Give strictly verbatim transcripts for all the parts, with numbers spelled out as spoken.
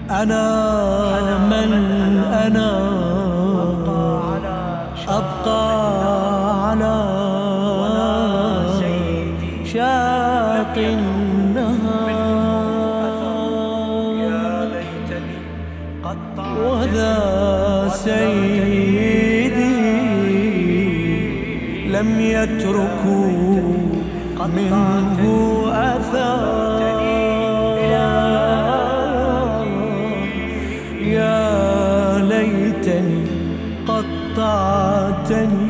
أنا من أنا أبقى على شاطئ النهار، وذا سيدي لم يتركوا منه أثر. يا ليتني قطعتني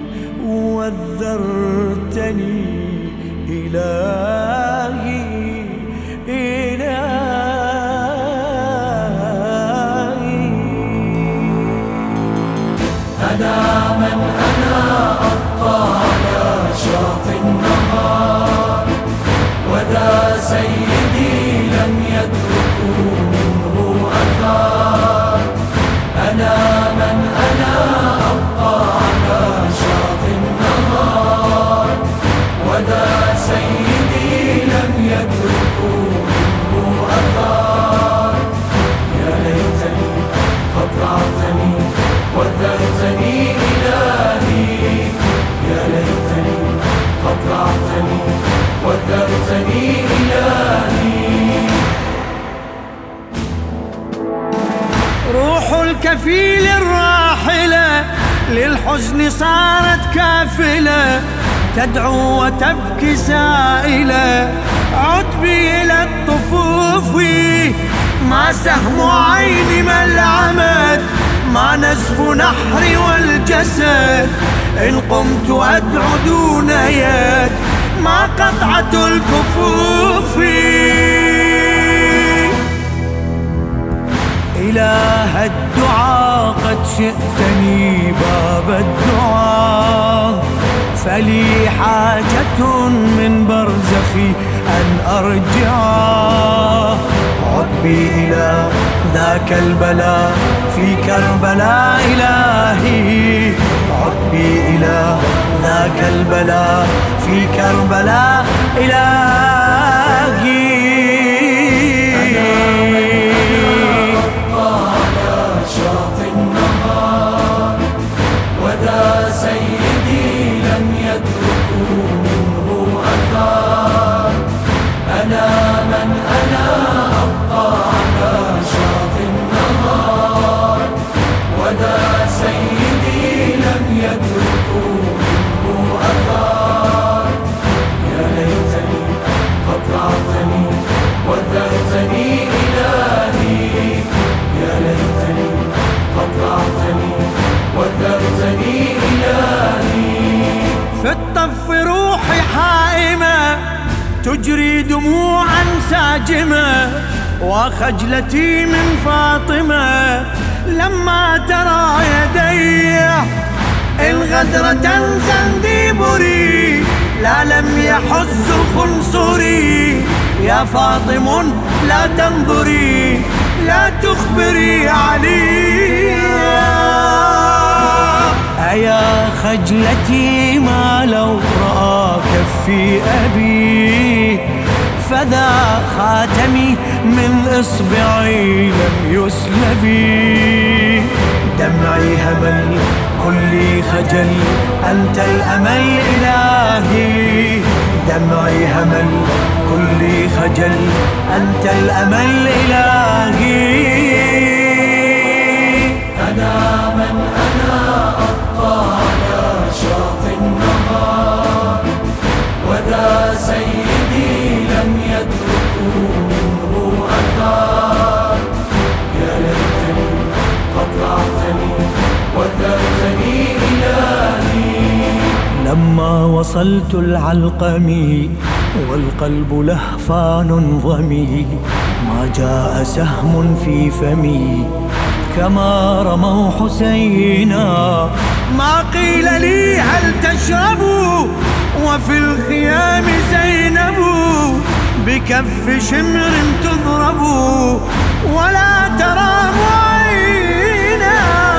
وذرتني إلهي إلهي. أنا من أنا أبقى على شاطئ النهار، وذا سيدي لم يتركوا منه أثر. أنا من أنا أبقى على شاطئ النهار، وذا سيدي لم يتركوا منه أثر. يا ليتني قطعتني وذرتني إلهي، يا ليتني قطعتني وذرتني إلهي. روح الكفيل الراحلة للحزن صارت كافلة، تدعو وتبكي سائلة. عد بي إلى الطفوف، ما سهم عيني ما العمد، ما نزف نحري والجسد. إن قمت أدعو دون يد، ما قطعة الكفوف. إله الدعاء قد شئتني باب الدعاء، فلي حاجة من برزخي أن أرجع. عد بي إلى ذاك البلاء في كربلاء إلهي، عد بي إلى ذاك البلاء في كربلاء إلهي. في الطف روحي حائمة تجري دموعا ساجمة، وخجلتي من فاطمة لما ترى يدي الغدرة زنديبري. لا لم يحز خنصري، يا فاطم لا تنظري، لا تخبري علي. أيا خجلتي ما لو رأى كفي أبي، فذا خاتمي من إصبعي لم يسلبي. دمعي همل كلي خجل أنت الأمل إلهي، دمعي همل كلي خجل أنت الأمل إلهي. أنا من أنا أبقى على شاطئ النهار، وذا سيدي لم يتركوا منه أثر. يا ليتني قطعتني وذرتني إلهي. لما وصلت العلقمي والقلب لهفان ضمي، ما جاء سهم في فمي كما رموا حسينا. ما قيل لي هل تشربوا، وفي الخيام زينب بكف شمر تضرب، ولا ترام عينا.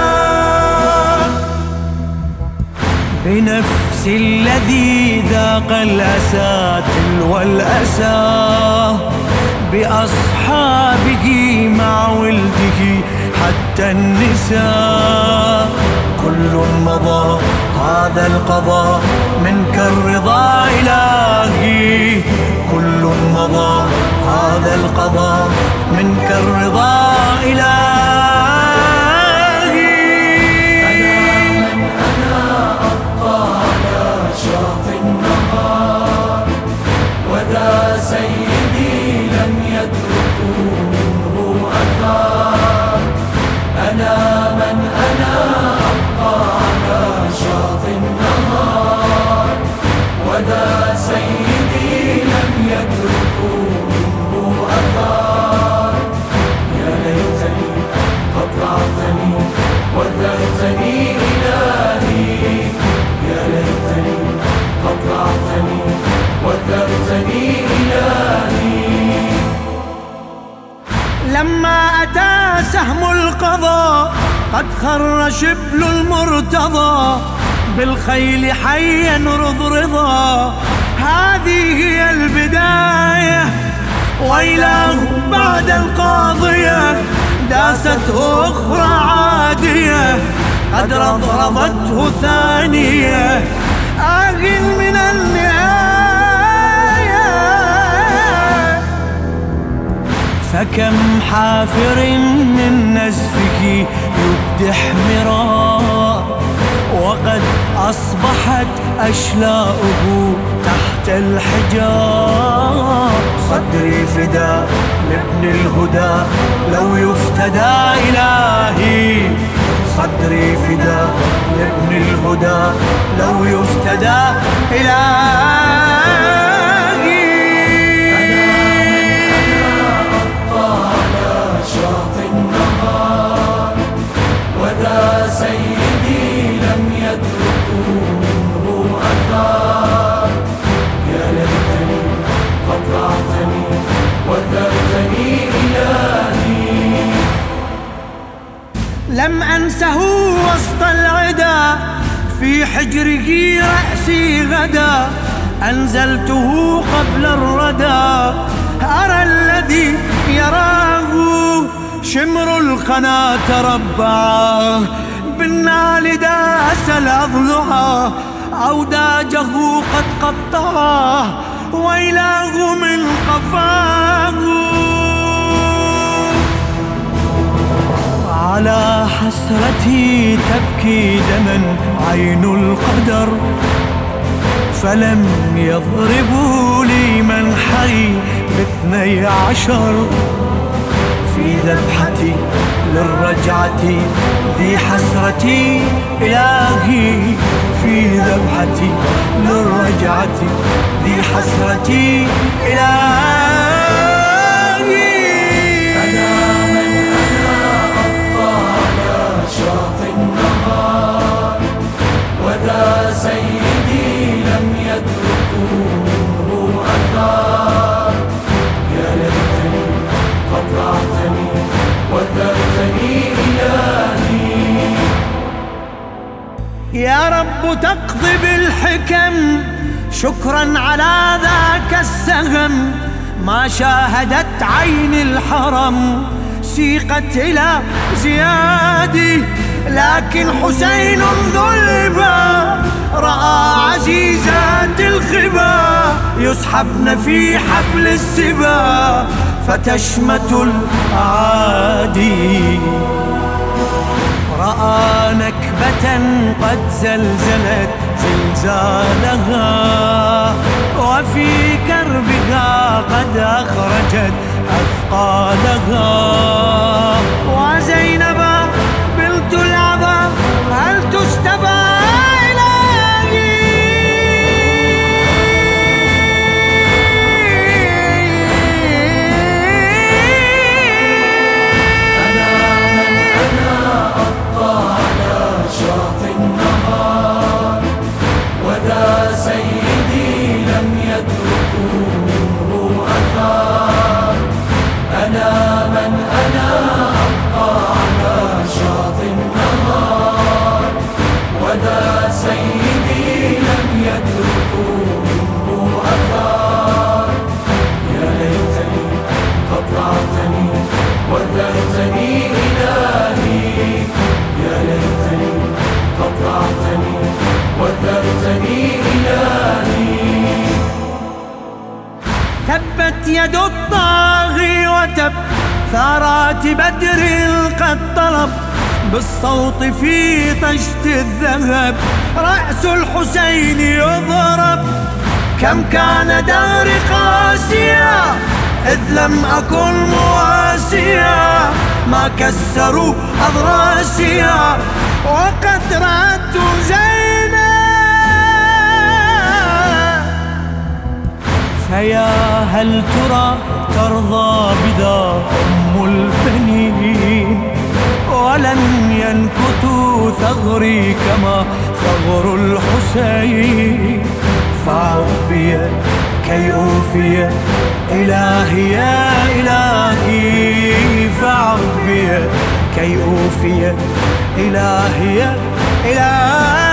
بنفس الذي ذاق الأسى تلو الأسى، بأصحابه مع ولده حتى النساء. كل مضى هذا القضاء منك الرضا إلهي، كل مضى هذا القضاء منك الرضا إلهي. أنا من أنا أبقى على شاطئ النهار، وذا سيدي لم يتركوا منه أثار. أنا من أنا أبقى على شاطئ النهار، وذا سيدي لم يتركوا منه أثار. يا ليتني قطعتني وذرتني إلهي، يا ليتني قطعتني وذرتني إلهي. لما أتى سهم القضاء قد خر شبل المرتضى، بالخيل حيا رضرضا. هذه هي البداية، وإله بعد القاضية داست أخرى عادية، قد رضرضته ثانية. آه من النهاية، فكم حافر من نزفك يبدح مرار، وقد أصبحت أشلاؤه تحت الحجار. صدري فداء لابن الهدى لو يفتدى إلهي، صدري فداء لابن الهدى لو يفتدى إلهي. شاطئ النهار، وذا سيدي لم يتركوا منه أثار. يا ليتني قطعتني وذرتني إلهي. لم أنسه وسط العدا، في حجره رأسي غدا. أنزلته قبل الردى، أرى الذي يراه شمر القنا تربعا. بالنال داس الأضلع، أوداجه قد قطعا، وإله من قفاه. على حسرتي تبكي دما عين القدر، فلم يضربوا لي منحري باثني عشر. في ذبحتي للرجعة ذي حسرتي إلهي، في ذبحتي للرجعة ذي حسرتي إلهي. أنا من أنا أبقى على شاطئ النهار، وذا سيدي لم يتركوا منه أثار. يا ليتني قطعتني وذرتني إلهي. يا رب تقضي بالحكم، شكرا على ذاك السهم. ما شاهدت عين الحرم سيقت إلى زيادي، لكن حسين ذو الهبة رأى عزيزات الخبا يسحبن في حبل السبا، فتشمت الأعادي. رأى نكبة قد زلزلت زلزالها، وفي كربها قد أخرجت أثقالها. وزينب بنت العبا هل تستبى سيدي لم يتركوا منه أثار. أنا من تبت يد الطاغي وتب، ثارات بدر قد طلب، بالصوت في طشت الذهب رأس الحسين يضرب. كم كان دهر قاسيا إذ لم أكن مواسيا، ما كسروا أضراسيا وقد رأت زينب. فيا هل ترى ترضى بذا أم البنين، ولن ينكتوا ثغري كما ثغر الحسين. فاعط بي كي أوفي إلهي يا إلهي، فاعط بي كي أوفي إلهي يا إلهي.